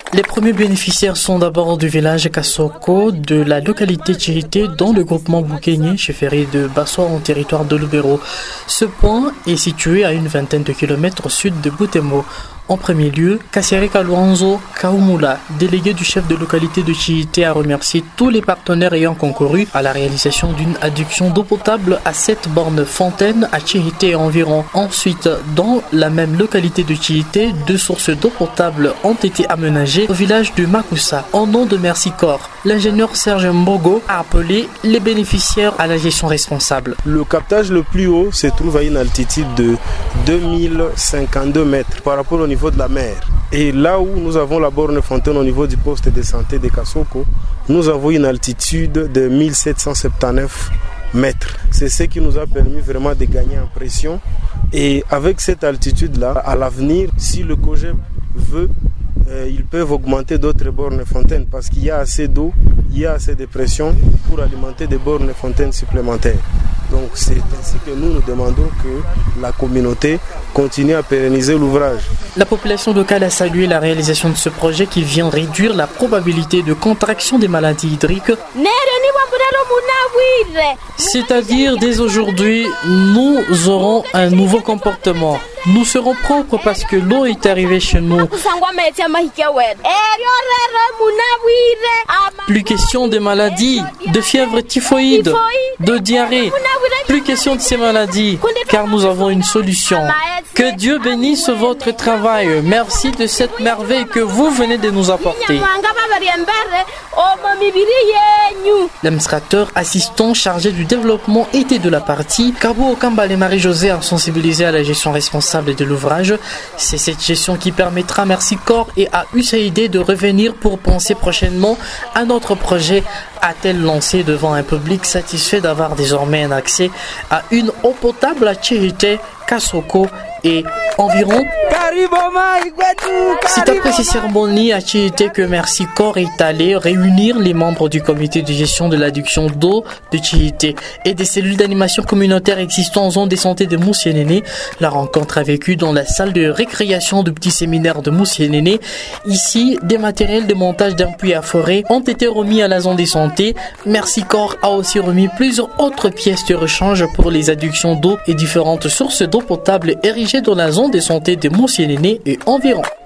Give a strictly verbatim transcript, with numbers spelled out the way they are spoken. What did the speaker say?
Les premiers bénéficiaires sont d'abord du village Kassoko, de la localité Tchirité, dans le groupement Boukenye, chefferie de Bassoa en territoire de Lubero. Ce point est situé à une vingtaine de kilomètres au sud de Butembo. En premier lieu, Kassere Kaluanzo Kaumula, délégué du chef de localité de Tchirité, a remercié tous les partenaires ayant concouru à la réalisation d'une adduction d'eau potable à sept bornes fontaines à Tchirité et environ. Ensuite, dans la même localité de Tchirité, deux sources d'eau potable ont été aménagées au village de Makusa. Au nom de Merci Corps, l'ingénieur Serge Mbogo a appelé les bénéficiaires à la gestion responsable. Le captage le plus haut se trouve à une altitude de deux mille cinquante-deux mètres par rapport au niveau de la mer. Et là où nous avons la borne fontaine au niveau du poste de santé de Kassoko, nous avons une altitude de mille sept cent soixante-dix-neuf mètres. C'est ce qui nous a permis vraiment de gagner en pression. Et avec cette altitude-là, à l'avenir, si le COGEP veut, euh, ils peuvent augmenter d'autres bornes fontaines parce qu'il y a assez d'eau, il y a assez de pression pour alimenter des bornes fontaines supplémentaires. Donc c'est ainsi que nous nous demandons que la communauté continue à pérenniser l'ouvrage. La population locale a salué la réalisation de ce projet qui vient réduire la probabilité de contraction des maladies hydriques. C'est-à-dire, dès aujourd'hui, nous aurons un nouveau comportement. Nous serons propres parce que l'eau est arrivée chez nous. Plus question de maladies, de fièvre typhoïde, de diarrhée. Plus question de ces maladies, car nous avons une solution. Que Dieu bénisse votre travail. Merci de cette merveille que vous venez de nous apporter. L'administrateur assistant chargé du développement était de la partie. Kabo Okambale Marie-Josée a sensibilisé à la gestion responsable de l'ouvrage. C'est cette gestion qui permettra à Merci Corps et à U S A I D de revenir pour penser prochainement à notre projet, a-t-elle lancé devant un public satisfait d'avoir désormais un accès à une eau potable à Tchirité, Kassoko et environ. C'est après ces cérémonies à Tchirité que Merci Corps est allé réunir les membres du comité de gestion de l'adduction d'eau de Tchirité et des cellules d'animation communautaire existant en zone de santé de Moussienene. La rencontre a vécu dans la salle de récréation du petit séminaire de Moussienene. Ici, des matériels de montage d'un puits à forêt ont été remis à la zone de santé. Merci Corps a aussi remis plusieurs autres pièces de rechange pour les adductions d'eau et différentes sources d'eau potable érigées dans la zone de santé de Moussienene et environ.